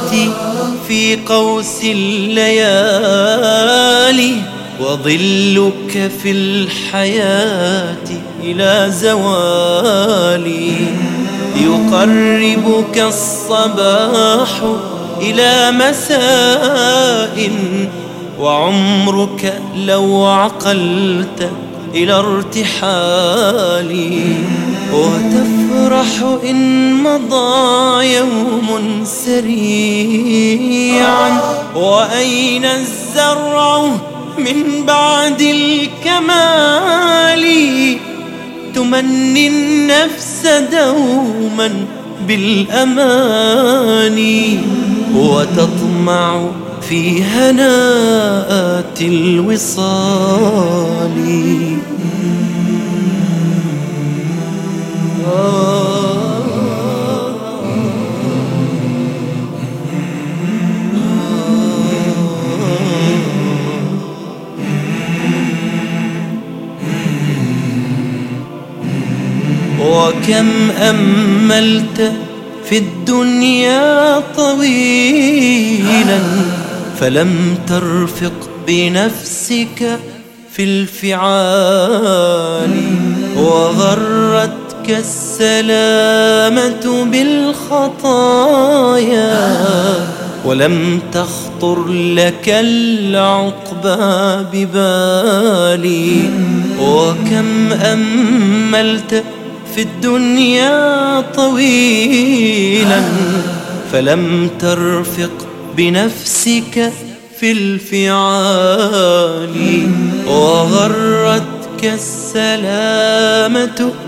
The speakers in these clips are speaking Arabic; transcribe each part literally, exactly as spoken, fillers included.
صلاتي في قوس الليالي، وظلك في الحياة إلى زوالي. يقربك الصباح إلى مساء، وعمرك لو عقلت إلى ارتحالي. وتفرح إن مضى يوم سريعا، وأين الزرع من بعد الكمال. تمني النفس دوما بالأماني، وتطمع في هناءات الوصال. وكم أملت في الدنيا طويلا، فلم ترفق بنفسك في الفعال. وغرتك السلامة بالخطايا، ولم تخطر لك العقبى ببالي. وكم أملت في الدنيا طويلا، فلم ترفق بنفسك في الفعال. وغرتك السلامة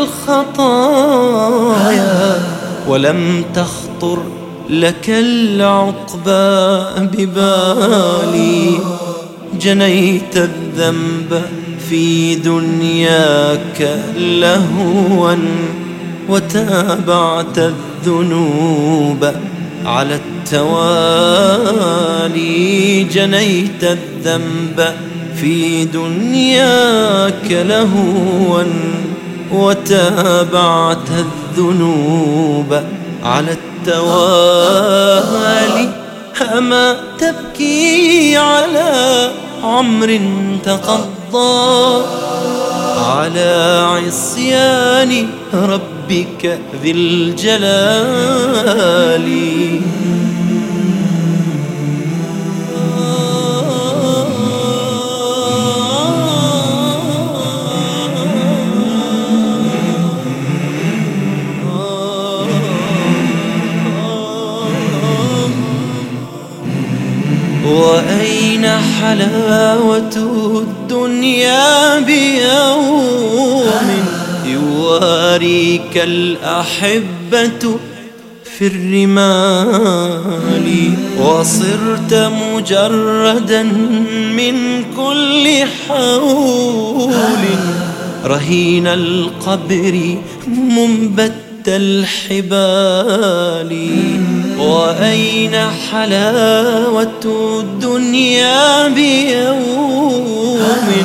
بالخطايا، ولم تخطر لك العقبى ببالي. جنيت الذنب في دنياك لهوا، وتابعت الذنوب على التوالي. جنيت الذنب في دنياك لهوا، وتابعت الذنوب على التوالي. أما تبكي على عمر تقضى على عصيان ربك ذي الجلال. وأين حلاوة الدنيا بيوم يواريك الأحبة في الرمال. وصرت مجردا من كل حول، رهين القبر منبت الحبال. وأين حلاوة الدنيا بيوم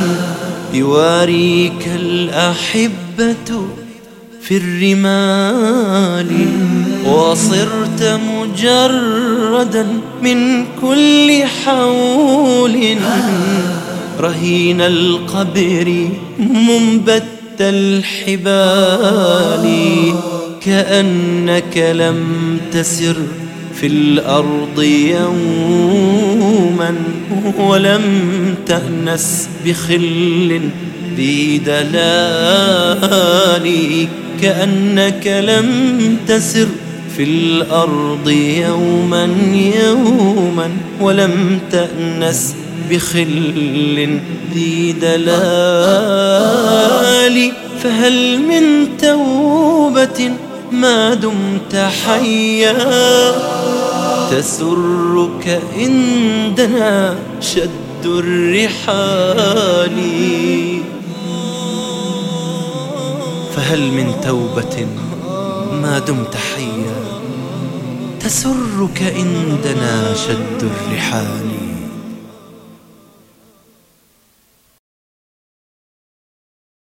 يواريك الأحبة في الرمال. وصرت مجردا من كل حول، رهين القبر منبت الحبال. كأنك لم تسر في الأرض يوما، ولم تأنس بخل ذي دلال. كأنك لم تسر في الأرض يوما يوما، ولم تأنس بخل ذي دلال. فهل من توبة ما دمت حيا، تسرك إن دنا شد الرحال. فهل من توبة ما دمت حيا، تسرك إن دنا شد الرحال.